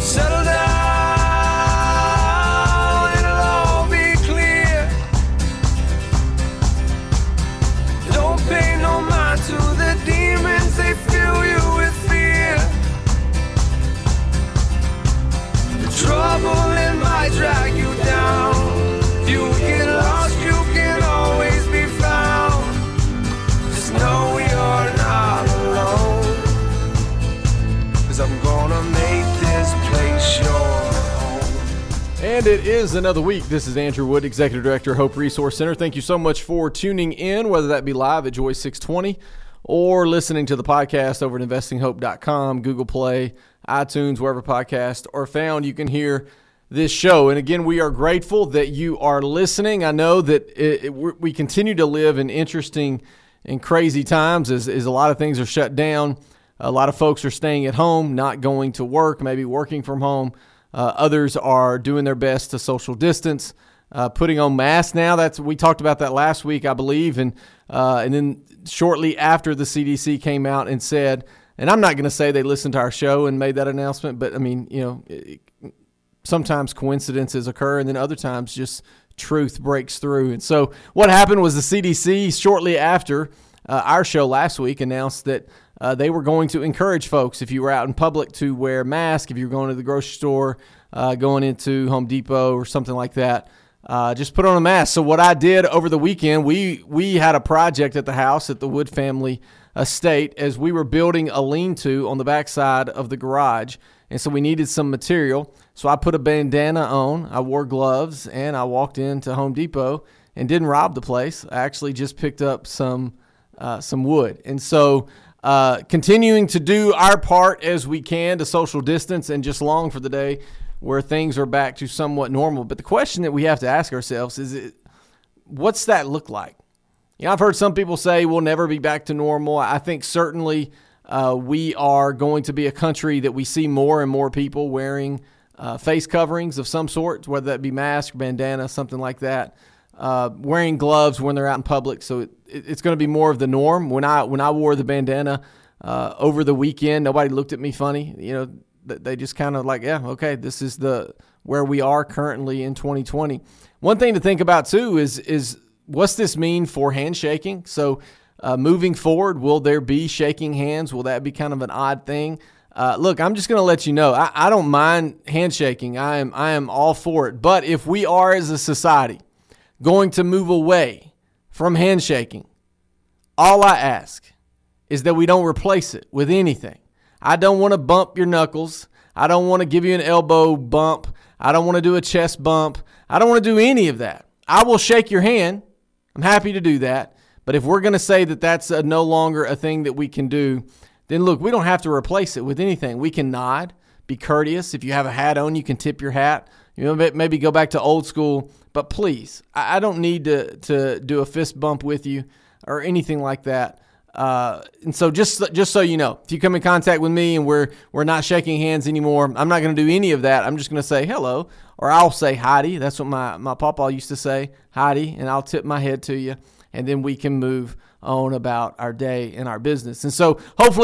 Settle down, it'll all be clear. Don't pay no mind to the demons, they fill you with fear. The trouble it might drag you down. If you get lost, you can always be found. Just know you're not alone, 'cause I'm gonna make this place your home. And it is another week. This is Andrew Wood, Executive Director, Hope Resource Center. Thank you so much for tuning in, whether that be live at Joy 620 or listening to the podcast over at investinghope.com, Google Play, iTunes, wherever podcasts are found. You can hear this show. And again, we are grateful that you are listening. I know that we continue to live in interesting and crazy times as a lot of things are shut down. A lot of folks are staying at home, not going to work, maybe working from home. Others are doing their best to social distance, putting on masks now. We talked about that last week, I believe. And then shortly after the CDC came out and said, and I'm not going to say they listened to our show and made that announcement, but I mean, sometimes coincidences occur, and then other times just truth breaks through. And so what happened was the CDC, shortly after our show last week, announced that they were going to encourage folks, if you were out in public, to wear masks. If you were going to the grocery store, going into Home Depot or something like that, just put on a mask. So what I did over the weekend, we had a project at the house at the Wood family estate as we were building a lean-to on the backside of the garage. And so we needed some material. So I put a bandana on, I wore gloves, and I walked into Home Depot and didn't rob the place. I actually just picked up some wood. And so continuing to do our part as we can to social distance and just long for the day where things are back to somewhat normal. But the question that we have to ask ourselves is, what's that look like? I've heard some people say we'll never be back to normal. I think certainly we are going to be a country that we see more and more people wearing face coverings of some sort, whether that be mask, bandana, something like that, wearing gloves when they're out in public. So it's going to be more of the norm. When I wore the bandana over the weekend, nobody looked at me funny. They just kind of like, yeah, okay, this is where we are currently in 2020. One thing to think about too is what's this mean for handshaking? So moving forward, will there be shaking hands? Will that be kind of an odd thing? Look, I'm just going to let you know, I don't mind handshaking. I am all for it. But if we are as a society going to move away from handshaking, all I ask is that we don't replace it with anything. I don't want to bump your knuckles. I don't want to give you an elbow bump. I don't want to do a chest bump. I don't want to do any of that. I will shake your hand. I'm happy to do that. But if we're going to say that that's no longer a thing that we can do, then look, we don't have to replace it with anything. We can nod, be courteous. If you have a hat on, you can tip your hat. Maybe go back to old school. But please, I don't need to do a fist bump with you or anything like that. And so just so you know, if you come in contact with me and we're not shaking hands anymore, I'm not going to do any of that. I'm just going to say hello, or I'll say Heidi. That's what my papa used to say, Heidi, and I'll tip my head to you, and then we can move on about our day and our business. And so hopefully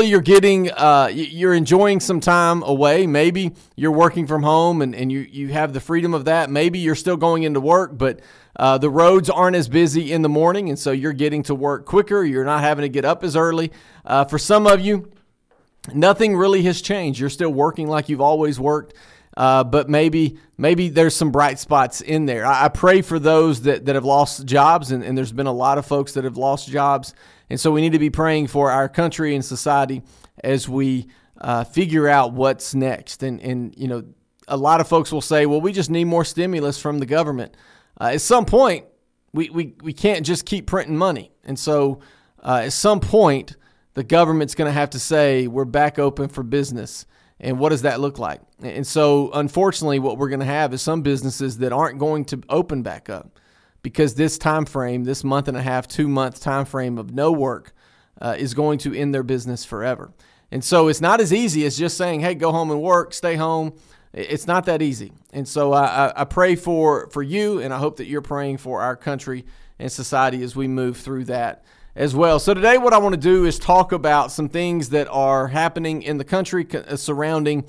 you're enjoying some time away. Maybe you're working from home and you have the freedom of that. Maybe you're still going into work, but the roads aren't as busy in the morning, and so you're getting to work quicker. You're not having to get up as early. For some of you, nothing really has changed. You're still working like you've always worked, but maybe there's some bright spots in there. I pray for those that have lost jobs, and there's been a lot of folks that have lost jobs, and so we need to be praying for our country and society as we figure out what's next. And a lot of folks will say, well, we just need more stimulus from the government. At some point, we can't just keep printing money. And so at some point, the government's going to have to say, we're back open for business. And what does that look like? And so, unfortunately, what we're going to have is some businesses that aren't going to open back up because this time frame, this month and a half, 2-month time frame of no work is going to end their business forever. And so it's not as easy as just saying, hey, go home and work, stay home. It's not that easy. And so I pray for you, and I hope that you're praying for our country and society as we move through that as well. So today what I want to do is talk about some things that are happening in the country surrounding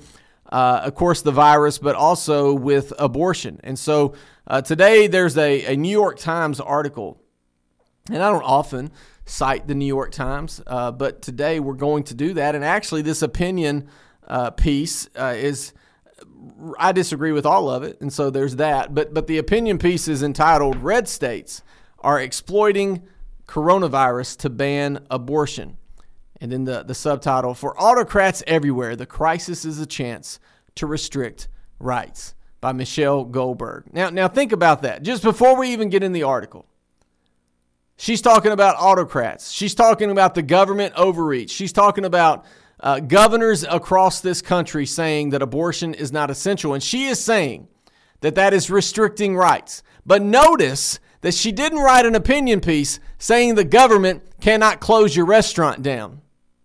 of course, the virus, but also with abortion. And so today there's a New York Times article, and I don't often cite the New York Times, but today we're going to do that. And actually this opinion piece is, I disagree with all of it, and so there's that. But the opinion piece is entitled, "Red States Are Exploiting Coronavirus to Ban Abortion." And then the subtitle, "For Autocrats Everywhere, the Crisis is a Chance to Restrict Rights," by Michelle Goldberg. Now think about that. Just before we even get in the article, she's talking about autocrats. She's talking about the government overreach. She's talking about governors across this country saying that abortion is not essential. And she is saying that that is restricting rights. But notice that she didn't write an opinion piece saying the government cannot close your restaurant down.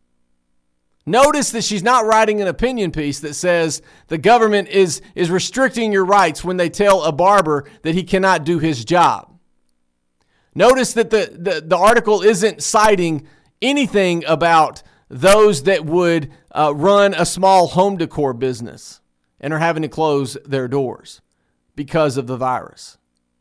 Notice that she's not writing an opinion piece that says the government is restricting your rights when they tell a barber that he cannot do his job. Notice that the article isn't citing anything about those that would run a small home decor business and are having to close their doors because of the virus.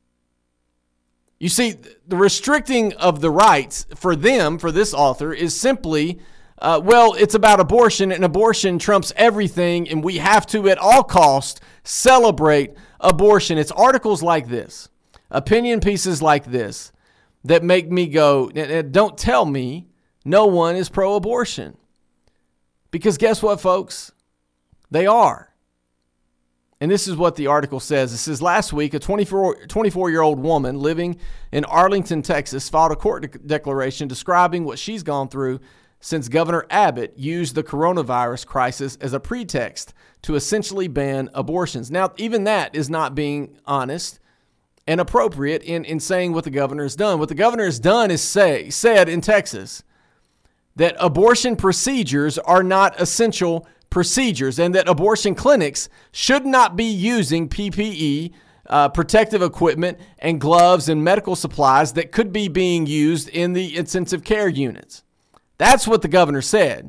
You see, the restricting of the rights for them, for this author, is simply, it's about abortion, and abortion trumps everything, and we have to, at all costs, celebrate abortion. It's articles like this, opinion pieces like this, that make me go, don't tell me no one is pro-abortion. Because guess what, folks? They are. And this is what the article says. It says, last week, a 24-year-old woman living in Arlington, Texas, filed a court declaration describing what she's gone through since Governor Abbott used the coronavirus crisis as a pretext to essentially ban abortions. Now, even that is not being honest and appropriate in saying what the governor has done. What the governor has done is said in Texas that abortion procedures are not essential procedures and that abortion clinics should not be using PPE, protective equipment, and gloves and medical supplies that could be being used in the intensive care units. That's what the governor said.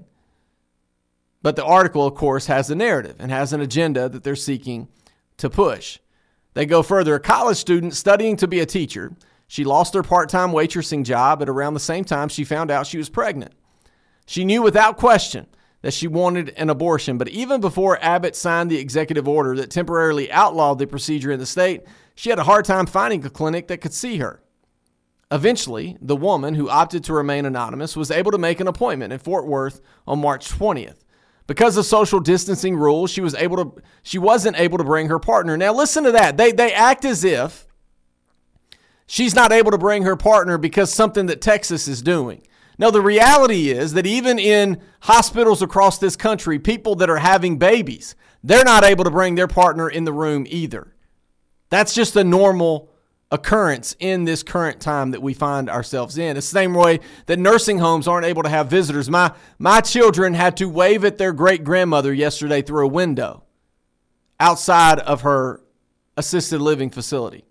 But the article, of course, has a narrative and has an agenda that they're seeking to push. They go further. A college student studying to be a teacher, she lost her part-time waitressing job at around the same time she found out she was pregnant. She knew without question that she wanted an abortion, but even before Abbott signed the executive order that temporarily outlawed the procedure in the state, she had a hard time finding a clinic that could see her. Eventually, the woman, who opted to remain anonymous, was able to make an appointment in Fort Worth on March 20th. Because of social distancing rules, she wasn't able to bring her partner. Now listen to that. They act as if she's not able to bring her partner because something that Texas is doing. No, the reality is that even in hospitals across this country, people that are having babies, they're not able to bring their partner in the room either. That's just a normal occurrence in this current time that we find ourselves in. It's the same way that nursing homes aren't able to have visitors. My children had to wave at their great-grandmother yesterday through a window outside of her assisted living facility.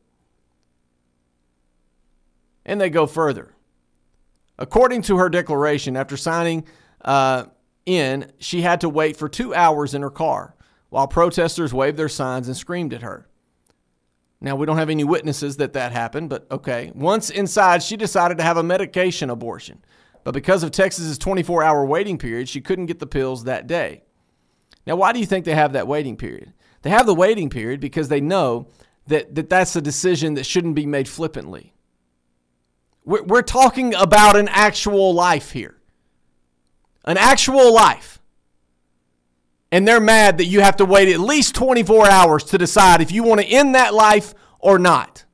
And they go further. According to her declaration, after signing in, she had to wait for 2 hours in her car while protesters waved their signs and screamed at her. Now, we don't have any witnesses that happened, but okay. Once inside, she decided to have a medication abortion. But because of Texas's 24-hour waiting period, she couldn't get the pills that day. Now, why do you think they have that waiting period? They have the waiting period because they know that that's a decision that shouldn't be made flippantly. We're talking about an actual life here. An actual life. And they're mad that you have to wait at least 24 hours to decide if you want to end that life or not.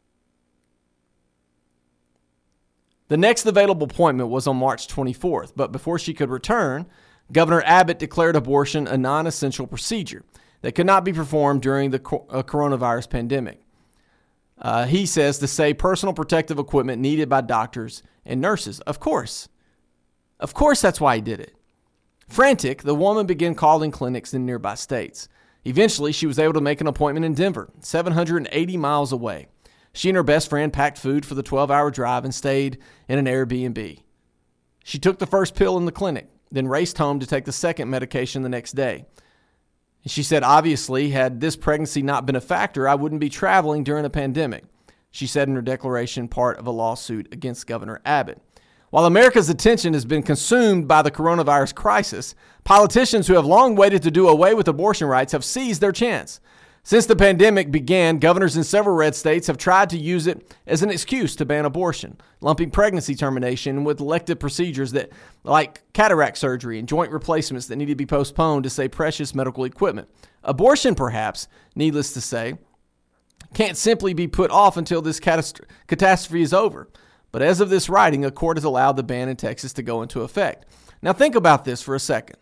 The next available appointment was on March 24th, but before she could return, Governor Abbott declared abortion a non-essential procedure that could not be performed during the coronavirus pandemic. He says to say personal protective equipment needed by doctors and nurses. Of course that's why he did it. Frantic, the woman began calling clinics in nearby states. Eventually, she was able to make an appointment in Denver, 780 miles away. She and her best friend packed food for the 12-hour drive and stayed in an Airbnb. She took the first pill in the clinic, then raced home to take the second medication the next day. She said, obviously, had this pregnancy not been a factor, I wouldn't be traveling during a pandemic, she said in her declaration, part of a lawsuit against Governor Abbott. While America's attention has been consumed by the coronavirus crisis, politicians who have long waited to do away with abortion rights have seized their chance. Since the pandemic began, governors in several red states have tried to use it as an excuse to ban abortion, lumping pregnancy termination with elective procedures that, like cataract surgery and joint replacements that need to be postponed to save precious medical equipment. Abortion, perhaps, needless to say, can't simply be put off until this catastrophe is over. But as of this writing, a court has allowed the ban in Texas to go into effect. Now think about this for a second.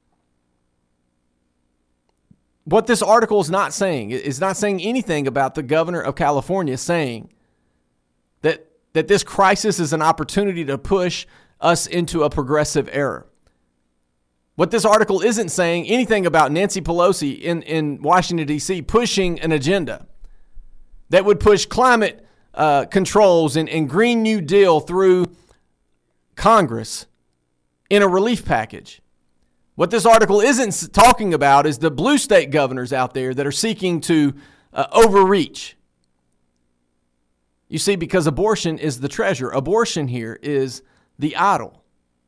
What this article is not saying anything about the governor of California saying that this crisis is an opportunity to push us into a progressive era. What this article isn't saying anything about Nancy Pelosi in Washington, D.C. pushing an agenda that would push climate controls and Green New Deal through Congress in a relief package. What this article isn't talking about is the blue state governors out there that are seeking to overreach. You see, because abortion is the treasure. Abortion here is the idol.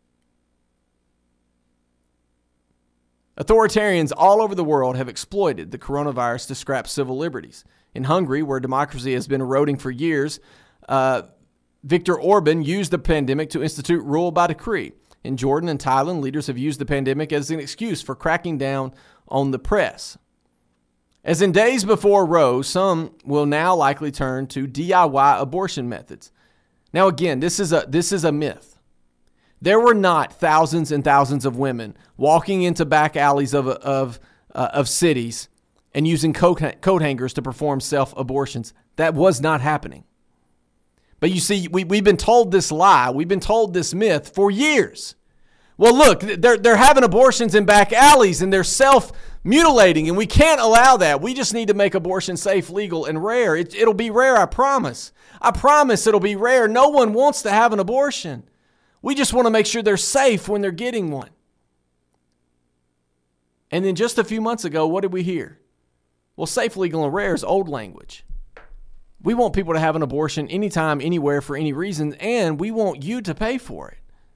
Authoritarians all over the world have exploited the coronavirus to scrap civil liberties. In Hungary, where democracy has been eroding for years, Viktor Orban used the pandemic to institute rule by decree. In Jordan and Thailand, leaders have used the pandemic as an excuse for cracking down on the press. As in days before Roe, some will now likely turn to DIY abortion methods. Now, again, this is a myth. There were not thousands and thousands of women walking into back alleys of cities and using coat hangers to perform self-abortions. That was not happening. But you see, we've been told this lie. We've been told this myth for years. Well, look, they're having abortions in back alleys and they're self-mutilating, and we can't allow that. We just need to make abortion safe, legal, and rare. It'll be rare, I promise. I promise it'll be rare. No one wants to have an abortion. We just want to make sure they're safe when they're getting one. And then just a few months ago, what did we hear? Well, safe, legal, and rare is old language. We want people to have an abortion anytime, anywhere, for any reason, and we want you to pay for it.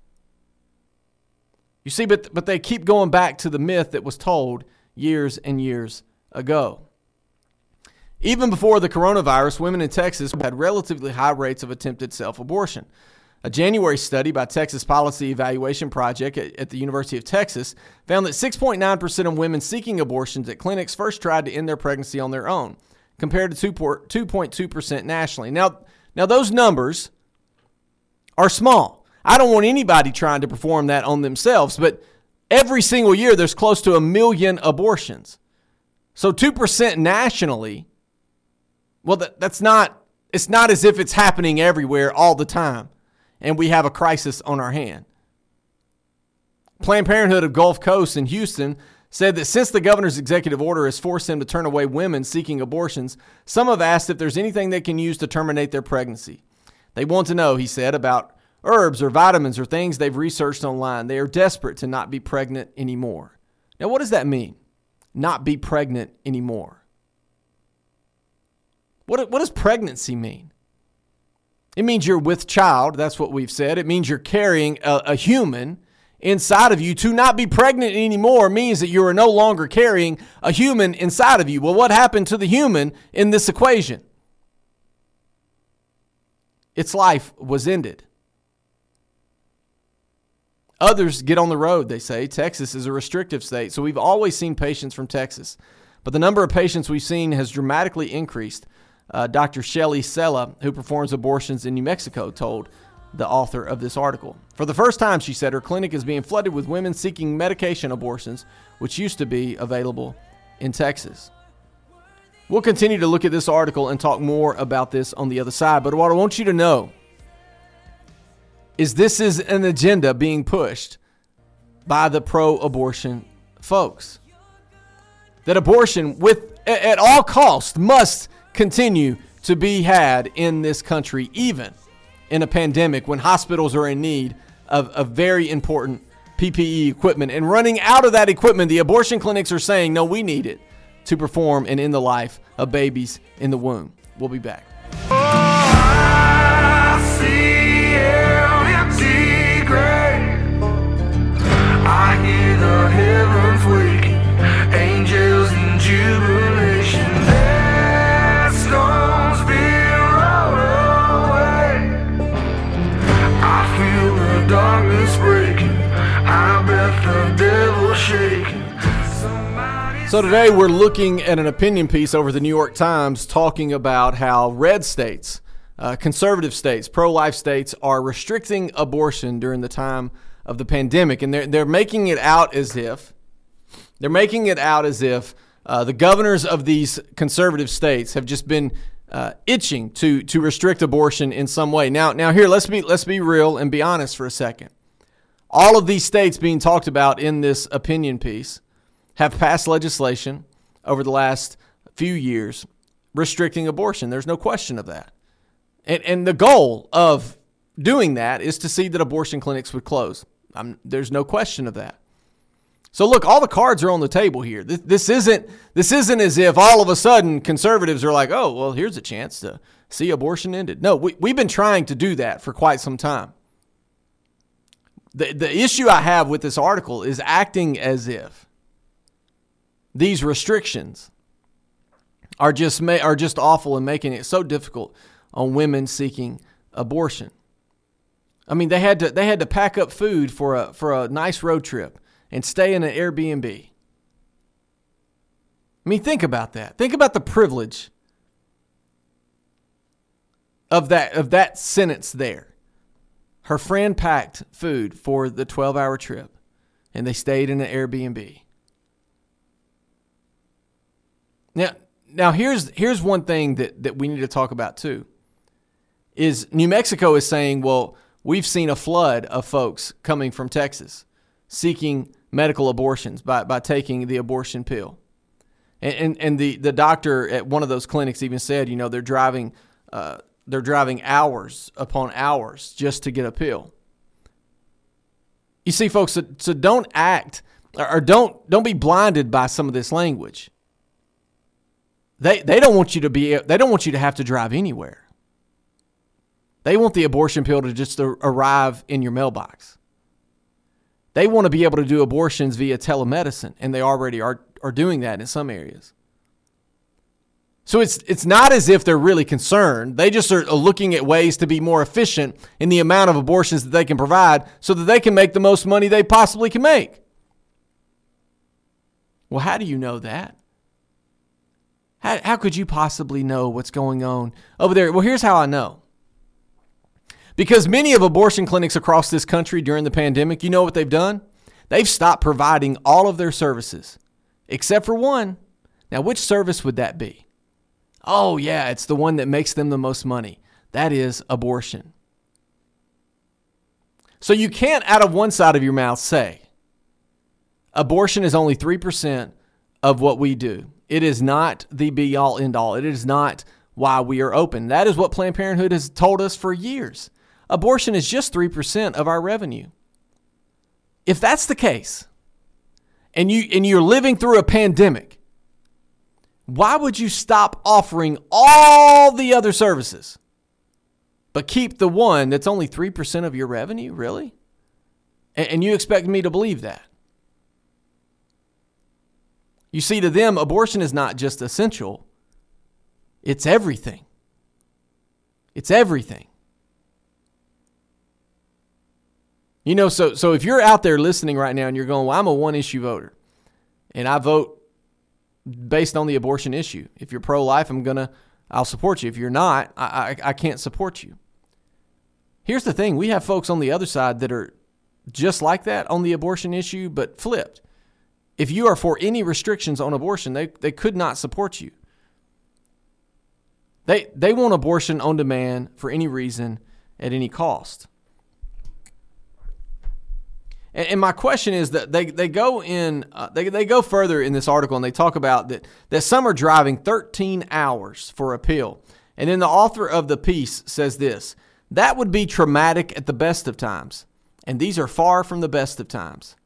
You see, but they keep going back to the myth that was told years and years ago. Even before the coronavirus, women in Texas had relatively high rates of attempted self-abortion. A January study by Texas Policy Evaluation Project at the University of Texas found that 6.9% of women seeking abortions at clinics first tried to end their pregnancy on their own, compared to 2.2% nationally. Now those numbers are small. I don't want anybody trying to perform that on themselves, but every single year there's close to 1 million abortions. So 2% nationally, well, it's not as if it's happening everywhere all the time and we have a crisis on our hand. Planned Parenthood of Gulf Coast in Houston said that since the governor's executive order has forced them to turn away women seeking abortions, some have asked if there's anything they can use to terminate their pregnancy. They want to know, he said, about herbs or vitamins or things they've researched online. They are desperate to not be pregnant anymore. Now, what does that mean? Not be pregnant anymore. What does pregnancy mean? It means you're with child. That's what we've said. It means you're carrying a human inside of you. To not be pregnant anymore means that you are no longer carrying a human inside of you. Well, what happened to the human in this equation? Its life was ended. Others get on the road, they say. Texas is a restrictive state, so we've always seen patients from Texas. But the number of patients we've seen has dramatically increased. Dr. Shelley Sella, who performs abortions in New Mexico, told the author of this article. For the first time, she said, her clinic is being flooded with women seeking medication abortions, which used to be available in Texas. We'll continue to look at this article and talk more about this on the other side. But what I want you to know is this is an agenda being pushed by the pro-abortion folks. That abortion, at all costs, must continue to be had in this country, even in a pandemic when hospitals are in need of very important PPE equipment. And running out of that equipment, the abortion clinics are saying, no, we need it to perform and end the life of babies in the womb. We'll be back. Oh, I see empty grave. I hear the heavens waking, angels in jubilation. Their stones being rolled away. I feel the darkness breaking. I bet the devil shaking. So today we're looking at an opinion piece over the New York Times talking about how red states, conservative states, pro-life states are restricting abortion during the time of the pandemic. And they're making it out as if the governors of these conservative states have just been itching to restrict abortion in some way. Now here, let's be real and be honest for a second. All of these states being talked about in this opinion piece have passed legislation over the last few years restricting abortion. There's no question of that. And the goal of doing that is to see that abortion clinics would close. There's no question of that. So look, all the cards are on the table here. This isn't as if all of a sudden conservatives are like, oh, well, here's a chance to see abortion ended. No, we've been trying to do that for quite some time. The issue I have with this article is acting as if these restrictions are just awful and making it so difficult on women seeking abortion. I mean, they had to pack up food for a nice road trip and stay in an Airbnb. I mean, think about that. Think about the privilege of that sentence there. Her friend packed food for the 12-hour trip, and they stayed in an Airbnb. Now here's one thing that we need to talk about too, is New Mexico is saying, well, we've seen a flood of folks coming from Texas seeking medical abortions by taking the abortion pill. And the doctor at one of those clinics even said, they're driving hours upon hours just to get a pill. You see, folks, so don't act or don't be blinded by some of this language. They don't want you to have to drive anywhere. They want the abortion pill to just arrive in your mailbox. They want to be able to do abortions via telemedicine, and they already are doing that in some areas. So it's not as if they're really concerned. They just are looking at ways to be more efficient in the amount of abortions that they can provide so that they can make the most money they possibly can make. Well, how do you know that? How could you possibly know what's going on over there? Well, here's how I know. Because many of abortion clinics across this country during the pandemic, you know what they've done? They've stopped providing all of their services, except for one. Now, which service would that be? Oh, yeah, it's the one that makes them the most money. That is abortion. So you can't, out of one side of your mouth, say, abortion is only 3% of what we do. It is not the be-all, end-all. It is not why we are open. That is what Planned Parenthood has told us for years. Abortion is just 3% of our revenue. If that's the case, and you're living through a pandemic, why would you stop offering all the other services, but keep the one that's only 3% of your revenue? Really? And you expect me to believe that? You see, to them, abortion is not just essential. It's everything. It's everything. So if you're out there listening right now and you're going, well, I'm a one-issue voter, and I vote based on the abortion issue. If you're pro-life, I'll support you. If you're not, I can't support you. Here's the thing. We have folks on the other side that are just like that on the abortion issue, but flipped. If you are for any restrictions on abortion, they could not support you. They want abortion on demand for any reason at any cost. And my question is that they go further in this article, and they talk about that some are driving 13 hours for a pill. And then the author of the piece says this: that would be traumatic at the best of times, and these are far from the best of times.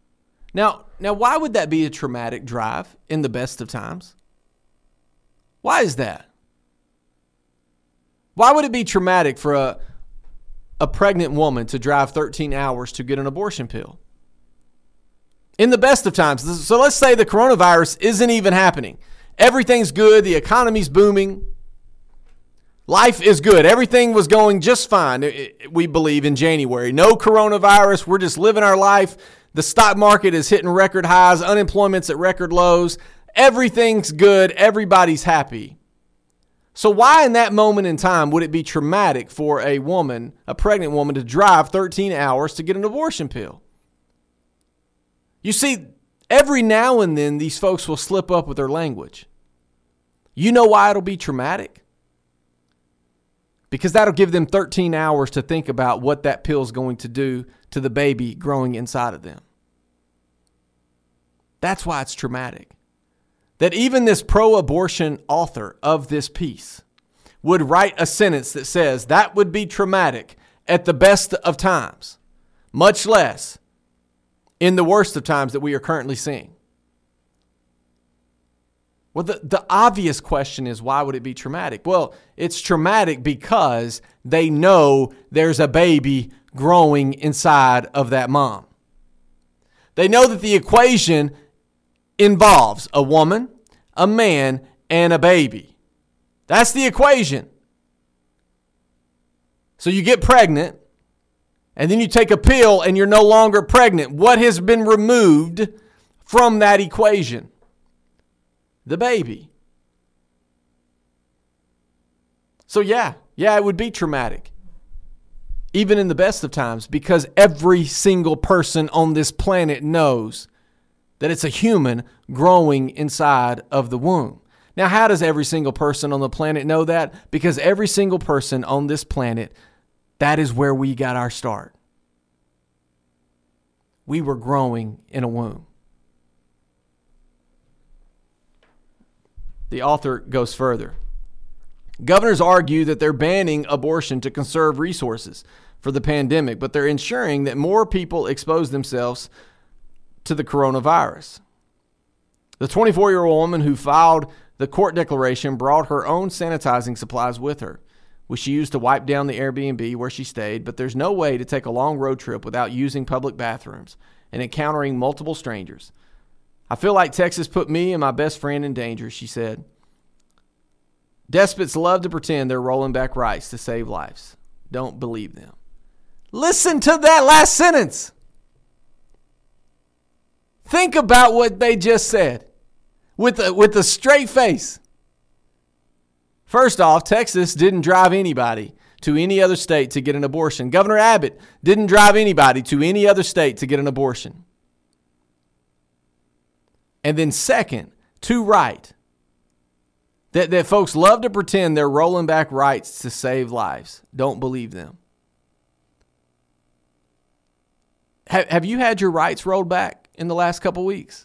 Now, why would that be a traumatic drive in the best of times? Why is that? Why would it be traumatic for a pregnant woman to drive 13 hours to get an abortion pill? In the best of times. So let's say the coronavirus isn't even happening. Everything's good. The economy's booming. Life is good. Everything was going just fine, we believe, in January. No coronavirus. We're just living our life. The stock market is hitting record highs. Unemployment's at record lows. Everything's good. Everybody's happy. So why in that moment in time would it be traumatic for a woman, a pregnant woman, to drive 13 hours to get an abortion pill? You see, every now and then these folks will slip up with their language. You know why it'll be traumatic? Because that'll give them 13 hours to think about what that pill is going to do to the baby growing inside of them. That's why it's traumatic. That even this pro-abortion author of this piece would write a sentence that says that would be traumatic at the best of times, much less in the worst of times that we are currently seeing. Well, the obvious question is, why would it be traumatic? Well, it's traumatic because they know there's a baby growing inside of that mom. They know that the equation involves a woman, a man, and a baby. That's the equation. So you get pregnant, and then you take a pill and you're no longer pregnant. What has been removed from that equation? The baby. So yeah, it would be traumatic, even in the best of times, because every single person on this planet knows that it's a human growing inside of the womb. Now, how does every single person on the planet know that? Because every single person on this planet, that is where we got our start. We were growing in a womb. The author goes further. Governors argue that they're banning abortion to conserve resources for the pandemic, but they're ensuring that more people expose themselves to the coronavirus. The 24-year-old woman who filed the court declaration brought her own sanitizing supplies with her, which she used to wipe down the Airbnb where she stayed, but there's no way to take a long road trip without using public bathrooms and encountering multiple strangers. I feel like Texas put me and my best friend in danger, she said. Despots love to pretend they're rolling back rights to save lives. Don't believe them. Listen to that last sentence. Think about what they just said with a straight face. First off, Texas didn't drive anybody to any other state to get an abortion. Governor Abbott didn't drive anybody to any other state to get an abortion. And then second, to right, that folks love to pretend they're rolling back rights to save lives. Don't believe them. Have you had your rights rolled back in the last couple weeks?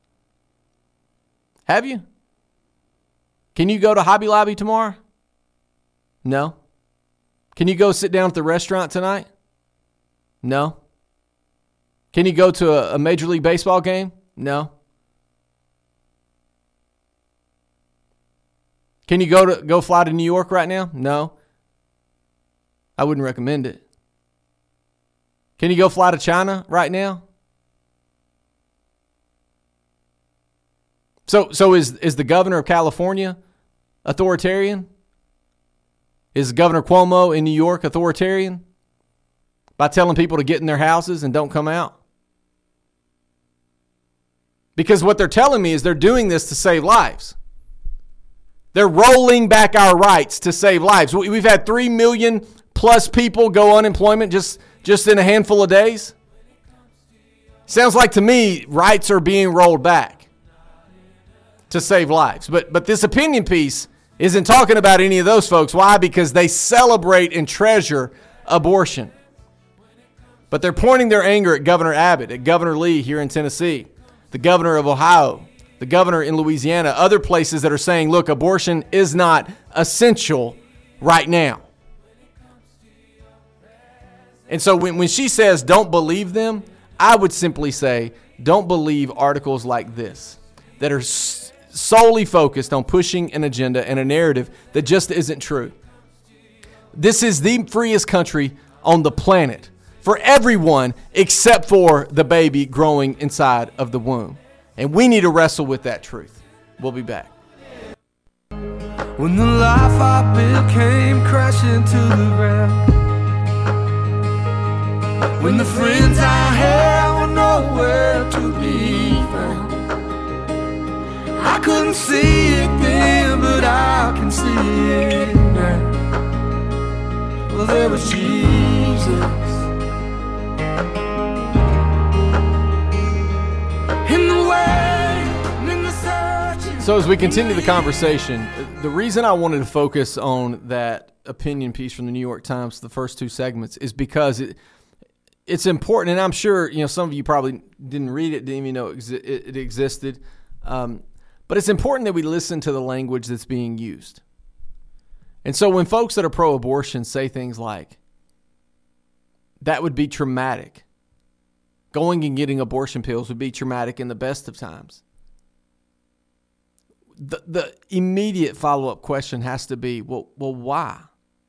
Have you? Can you go to Hobby Lobby tomorrow? No. Can you go sit down at the restaurant tonight? No. Can you go to a Major League Baseball game? No. Can you go fly to New York right now? No. I wouldn't recommend it. Can you go fly to China right now? So is the governor of California authoritarian? Is Governor Cuomo in New York authoritarian by telling people to get in their houses and don't come out? Because what they're telling me is they're doing this to save lives. They're rolling back our rights to save lives. We've had 3 million plus people go unemployment just in a handful of days. Sounds like to me rights are being rolled back to save lives. But this opinion piece isn't talking about any of those folks. Why? Because they celebrate and treasure abortion. But they're pointing their anger at Governor Abbott, at Governor Lee here in Tennessee, the governor of Ohio, the governor in Louisiana, other places that are saying, look, abortion is not essential right now. And so when she says don't believe them, I would simply say don't believe articles like this that are solely focused on pushing an agenda and a narrative that just isn't true. This is the freest country on the planet for everyone except for the baby growing inside of the womb. And we need to wrestle with that truth. We'll be back. When the life I built came crashing to the ground, when the friends I had were nowhere to be found, I couldn't see it then, but I can see it now. Well, there was Jesus in the way, in the searching. So as we continue the conversation, the reason I wanted to focus on that opinion piece from the New York Times, the first two segments, is because it's important, and I'm sure some of you probably didn't read it, didn't even know it existed. But it's important that we listen to the language that's being used. And so when folks that are pro-abortion say things like, that would be traumatic, going and getting abortion pills would be traumatic in the best of times, the immediate follow-up question has to be, well, why?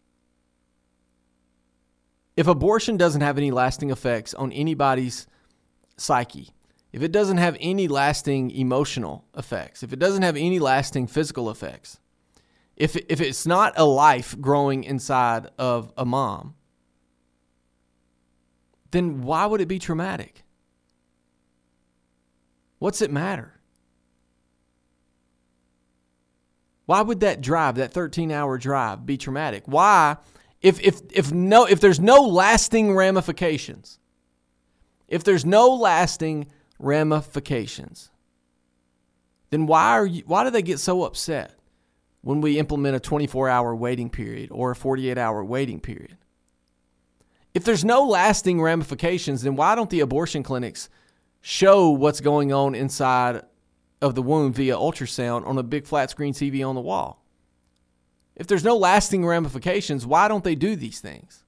If abortion doesn't have any lasting effects on anybody's psyche, if it doesn't have any lasting emotional effects, if it doesn't have any lasting physical effects, if it's not a life growing inside of a mom, then why would it be traumatic? What's it matter? Why would that drive, that 13-hour drive, be traumatic? Why, if there's no lasting ramifications, then why do they get so upset when we implement a 24-hour waiting period or a 48-hour waiting period? If there's no lasting ramifications, then why don't the abortion clinics show what's going on inside of the womb via ultrasound on a big flat screen TV on the wall? If there's no lasting ramifications, why don't they do these things?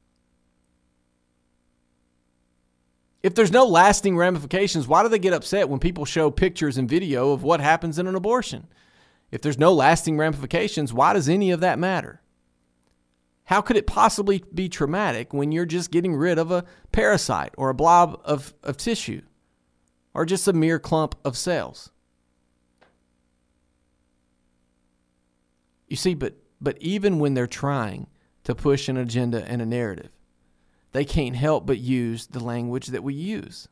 If there's no lasting ramifications, why do they get upset when people show pictures and video of what happens in an abortion? If there's no lasting ramifications, why does any of that matter? How could it possibly be traumatic when you're just getting rid of a parasite or a blob of tissue or just a mere clump of cells? You see, but even when they're trying to push an agenda and a narrative, they can't help but use the language that we use.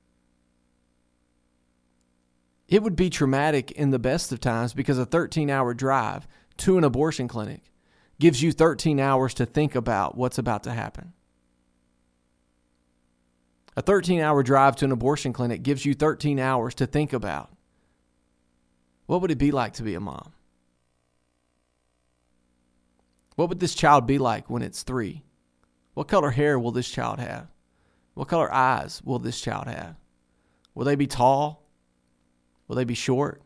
It would be traumatic in the best of times because a 13-hour drive to an abortion clinic gives you 13 hours to think about what's about to happen. A 13-hour drive to an abortion clinic gives you 13 hours to think about what would it be like to be a mom? What would this child be like when it's 3? What color hair will this child have? What color eyes will this child have? Will they be tall? Will they be short?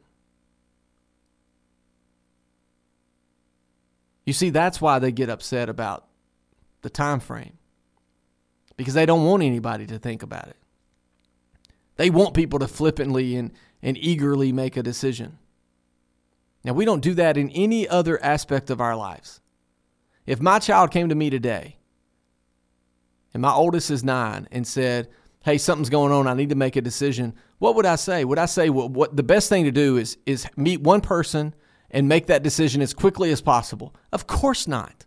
You see, that's why they get upset about the time frame. Because they don't want anybody to think about it. They want people to flippantly and eagerly make a decision. Now, we don't do that in any other aspect of our lives. If my child came to me today, and my oldest is 9, and said, hey, something's going on, I need to make a decision, what would I say? Would I say, well, what the best thing to do is meet one person and make that decision as quickly as possible? Of course not.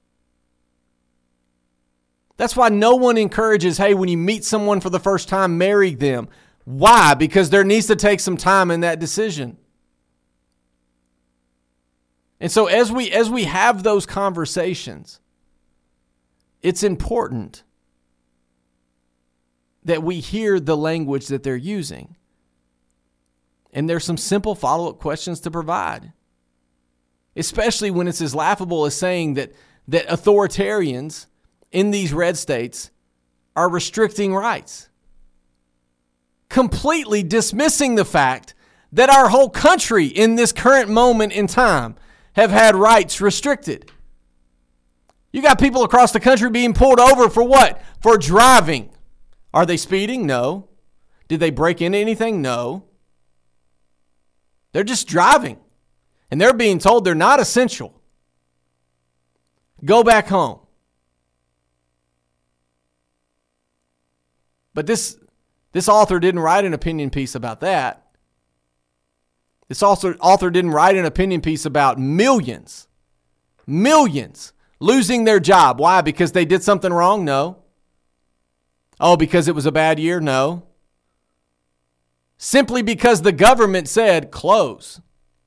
That's why no one encourages, hey, when you meet someone for the first time, marry them. Why? Because there needs to take some time in that decision. And so as we have those conversations, it's important that we hear the language that they're using. And there's some simple follow-up questions to provide. Especially when it's as laughable as saying that authoritarians in these red states are restricting rights. Completely dismissing the fact that our whole country in this current moment in time have had rights restricted. You got people across the country being pulled over for what? For driving. Are they speeding? No. Did they break into anything? No. They're just driving. And they're being told they're not essential. Go back home. But this author didn't write an opinion piece about that. This author didn't write an opinion piece about millions losing their job. Why? Because they did something wrong? No. Oh, because it was a bad year? No. Simply because the government said close.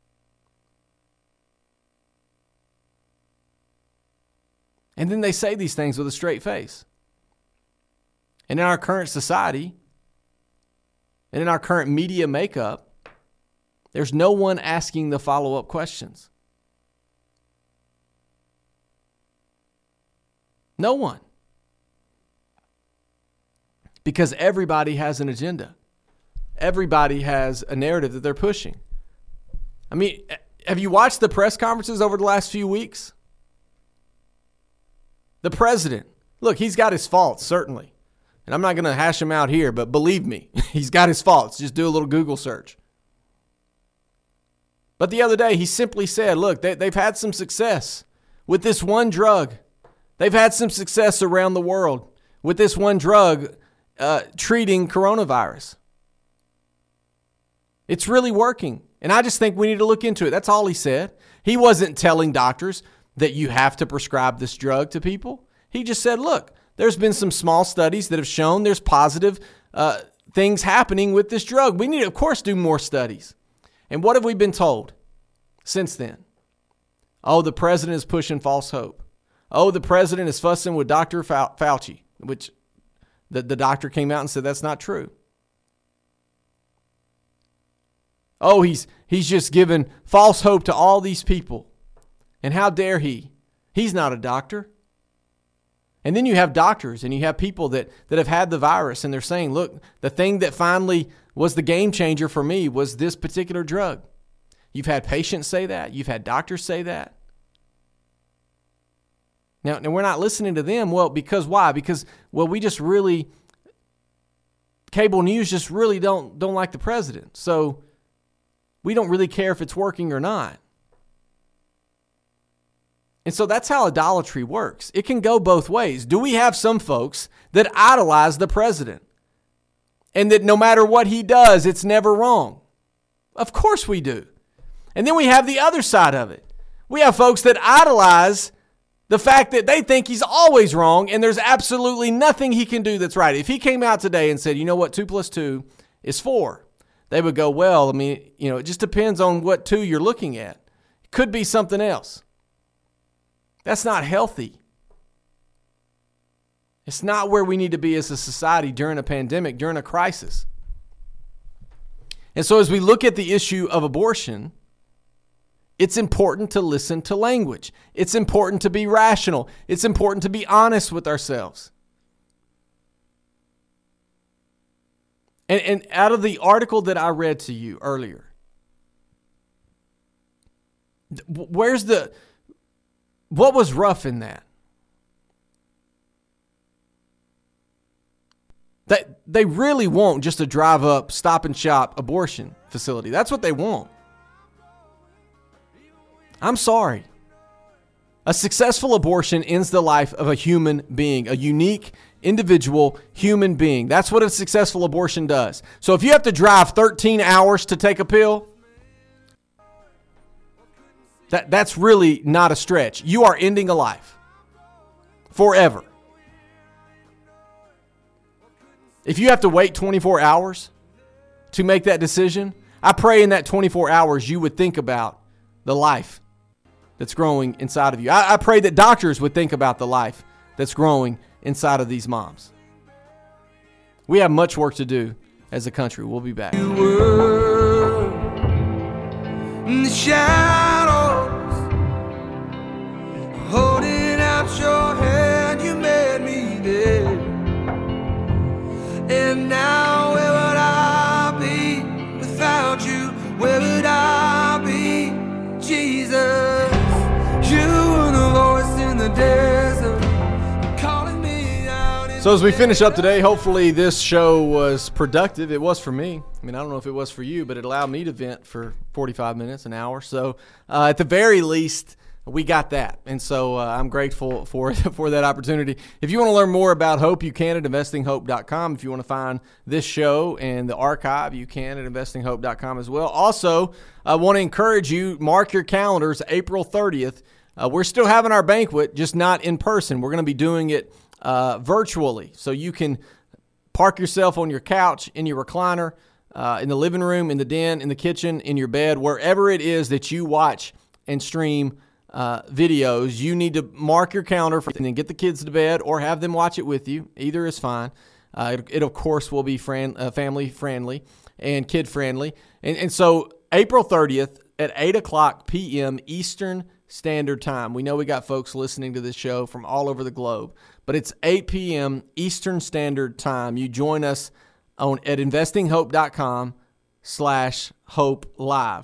And then they say these things with a straight face. And in our current society, and in our current media makeup, there's no one asking the follow-up questions. No one. Because everybody has an agenda. Everybody has a narrative that they're pushing. I mean, have you watched the press conferences over the last few weeks? The president, look, he's got his faults, certainly. And I'm not going to hash him out here, but believe me, he's got his faults. Just do a little Google search. But the other day, he simply said, look, they've had some success with this one drug. They've had some success around the world with this one drug treating coronavirus. It's really working. And I just think we need to look into it. That's all he said. He wasn't telling doctors that you have to prescribe this drug to people. He just said, look, there's been some small studies that have shown there's positive things happening with this drug. We need to, of course, do more studies. And what have we been told since then? Oh, the president is pushing false hope. Oh, the president is fussing with Dr. Fauci, which the doctor came out and said that's not true. Oh, he's just given false hope to all these people. And how dare he? He's not a doctor. And then you have doctors and you have people that have had the virus and they're saying, look, the thing that finally was the game changer for me was this particular drug. You've had patients say that. You've had doctors say that. Now we're not listening to them. Well, because why? Because, well, we just really, cable news just really don't like the president. So we don't really care if it's working or not. And so that's how idolatry works. It can go both ways. Do we have some folks that idolize the president and that no matter what he does, it's never wrong? Of course we do. And then we have the other side of it. We have folks that idolize the fact that they think he's always wrong and there's absolutely nothing he can do that's right. If he came out today and said, you know what, 2 + 2 is 4, they would go, well, I mean, it just depends on what 2 you're looking at. It could be something else. That's not healthy. It's not where we need to be as a society during a pandemic, during a crisis. And so as we look at the issue of abortion, it's important to listen to language. It's important to be rational. It's important to be honest with ourselves. And out of the article that I read to you earlier, what was rough in that? They really want just a drive up, stop and shop abortion facility. That's what they want. I'm sorry. A successful abortion ends the life of a human being, a unique, individual human being. That's what a successful abortion does. So if you have to drive 13 hours to take a pill, that's really not a stretch. You are ending a life forever. If you have to wait 24 hours to make that decision, I pray in that 24 hours you would think about the life that's growing inside of you. I pray that doctors would think about the life that's growing inside of these moms. We have much work to do as a country. We'll be back. You were in the shadows, holding out your hand, you made me there. And now where would I be without you? Where would I be, Jesus? You were the voice in the desert, calling me out. So as we finish up today, hopefully this show was productive. It was for me. I mean, I don't know if it was for you, but it allowed me to vent for 45 minutes, an hour. So at the very least, we got that. And so I'm grateful for that opportunity. If you want to learn more about Hope, you can at investinghope.com. If you want to find this show and the archive, you can at investinghope.com as well. Also, I want to encourage you, mark your calendars, April 30th. We're still having our banquet, just not in person. We're going to be doing it virtually. So you can park yourself on your couch, in your recliner, in the living room, in the den, in the kitchen, in your bed, wherever it is that you watch and stream videos. You need to mark your calendar and then get the kids to bed or have them watch it with you. Either is fine. It of course will be family friendly and kid friendly. And so April 30th at 8:00 p.m. Eastern Standard Time. We know we got folks listening to this show from all over the globe, but it's 8 p.m. Eastern Standard Time. You join us at investinghope.com/hope live.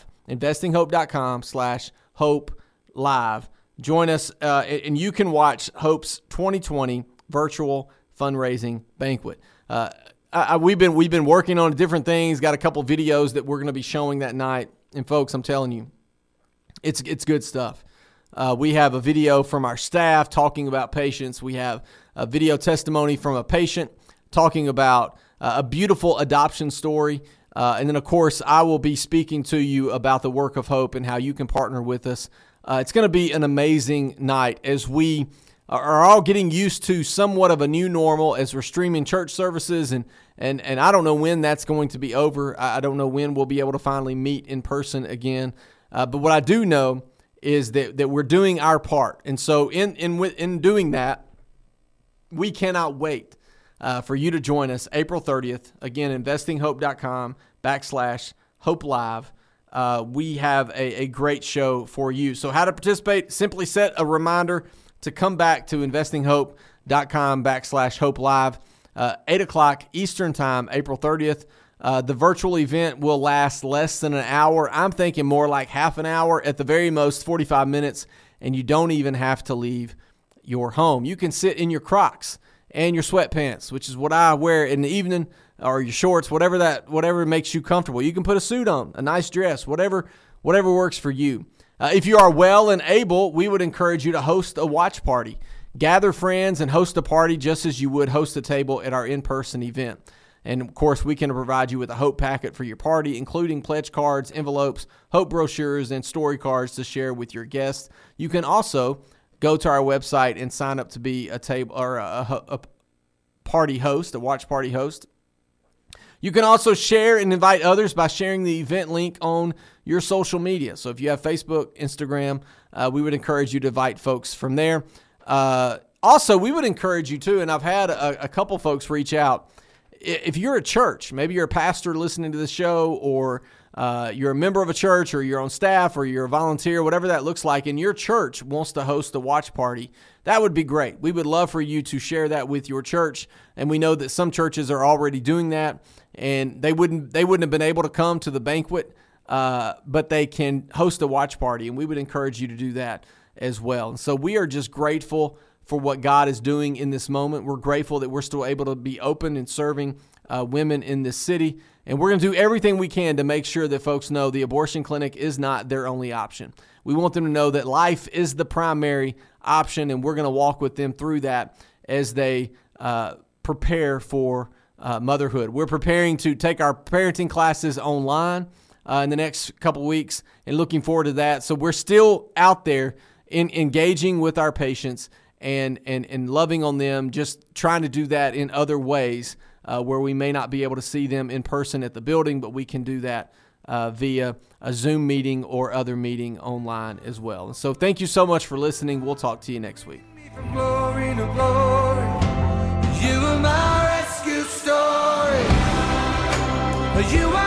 investinghope.com/hope live. Join us, and you can watch Hope's 2020 virtual fundraising banquet. We've been working on different things. Got a couple videos that we're going to be showing that night, and folks, I'm telling you, it's good stuff. We have a video from our staff talking about patients. We have a video testimony from a patient talking about a beautiful adoption story. And then, of course, I will be speaking to you about the work of Hope and how you can partner with us. It's going to be an amazing night as we are all getting used to somewhat of a new normal as we're streaming church services. And I don't know when that's going to be over. I don't know when we'll be able to finally meet in person again. But what I do know is that we're doing our part. And so in doing that, we cannot wait for you to join us April 30th. Again, investinghope.com/hope live. We have a great show for you. So how to participate? Simply set a reminder to come back to investinghope.com/hope live, 8:00 Eastern Time, April 30th. The virtual event will last less than an hour. I'm thinking more like half an hour, at the very most 45 minutes, and you don't even have to leave your home. You can sit in your Crocs and your sweatpants, which is what I wear in the evening, or your shorts, whatever makes you comfortable. You can put a suit on, a nice dress, whatever works for you. If you are well and able, we would encourage you to host a watch party. Gather friends and host a party just as you would host a table at our in-person event. And, of course, we can provide you with a Hope packet for your party, including pledge cards, envelopes, Hope brochures, and story cards to share with your guests. You can also go to our website and sign up to be a table or a party host, a watch party host. You can also share and invite others by sharing the event link on your social media. So if you have Facebook, Instagram, we would encourage you to invite folks from there. Also, we would encourage you to, and I've had a couple folks reach out. If you're a church, maybe you're a pastor listening to the show, or you're a member of a church, or you're on staff, or you're a volunteer, whatever that looks like, and your church wants to host a watch party, that would be great. We would love for you to share that with your church, and we know that some churches are already doing that, and they wouldn't have been able to come to the banquet, but they can host a watch party, and we would encourage you to do that as well. And so we are just grateful for what God is doing in this moment. We're grateful that we're still able to be open and serving women in this city. And we're going to do everything we can to make sure that folks know the abortion clinic is not their only option. We want them to know that life is the primary option, and we're going to walk with them through that as they prepare for motherhood. We're preparing to take our parenting classes online in the next couple weeks, and looking forward to that. So we're still out there in engaging with our patients and loving on them, just trying to do that in other ways where we may not be able to see them in person at the building, but we can do that via a Zoom meeting or other meeting online as well. And so thank you so much for listening. We'll talk to you next week. From glory to glory, you are my rescue story. You are